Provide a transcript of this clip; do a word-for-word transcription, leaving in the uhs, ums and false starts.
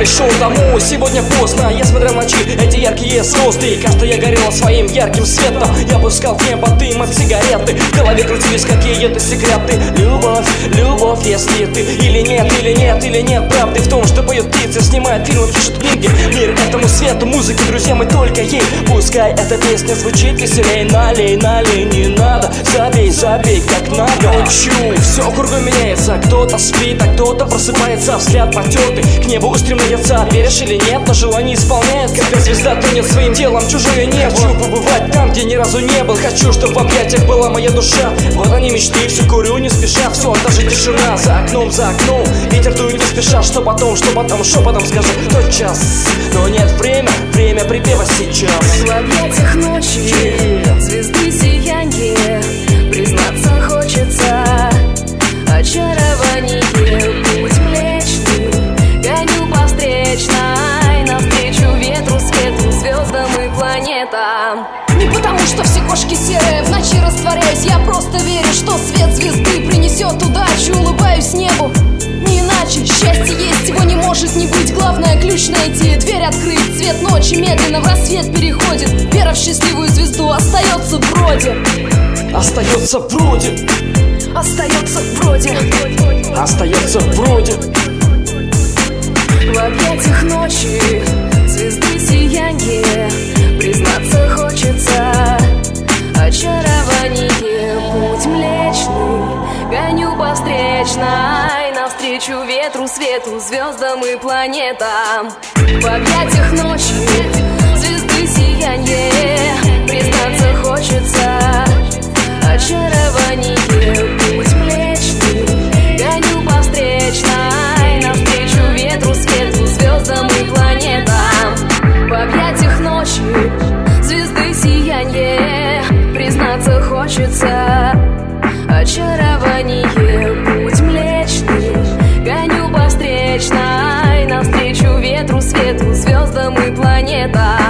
пришел домой, сегодня поздно. Я смотрел ночи, эти яркие звезды, и каждая я горела своим ярким светом. Я пускал в небо дым от сигареты, в голове крутились какие-то секреты. Любовь, любовь, если ты или нет, или нет, или нет правды в том, что поют птицы, снимают фильмы, пишут книги. Мир этому свету, музыке, друзья, мы только ей. Пускай эта песня звучит веселей. Налей, налей, не надо, забей, забей, как надо. Учу, все кругом меняется, кто-то спит, а кто-то просыпается, взгляд потертый, к небу устремляется. Веришь или нет, но желание исполняет, когда звезда тонет своим телом, чужое небо. Хочу побывать там, где ни разу не был, хочу, чтобы в объятиях была моя душа. Вот они мечты, все курю не спеша, все, даже тишина за окном, за окном. Ветер дует не спеша, что потом, что потом, шепотом скажу тот час. Но нет, время, время припева сейчас. В объятиях ночи, звезды сияние, признаться хочется. Очарование, путь млечный, гоню по встречной, навстречу ветру, свету, звездам и планетам. Не потому, что все кошки серые, в ночи растворяюсь. Я просто верю, что свет звезды принесет удачу. Улыбаюсь небу, не иначе. Счастье есть, его не может не быть. Главное ключ найти, дверь открыть. Цвет ночи медленно в рассвет переходит. Вера в счастливую звезду остается вроде. Остается вроде. Остается вроде. Остается вроде. В объятиях ночи, звезды сияние, признаться хочется. Очарование, путь млечный, гоню по встречной, навстречу ветру, свету, звездам и планетам. В объятиях ночи, звезды сияние, признаться хочется. Очарование, путь млечный, гоню по встречной, навстречу ветру, свету, звездам и планетам. В объятиях ночи, звезды сияние, признаться хочется. Очарование, путь млечный, гоню по встречной, навстречу ветру, свету, звездам и планетам.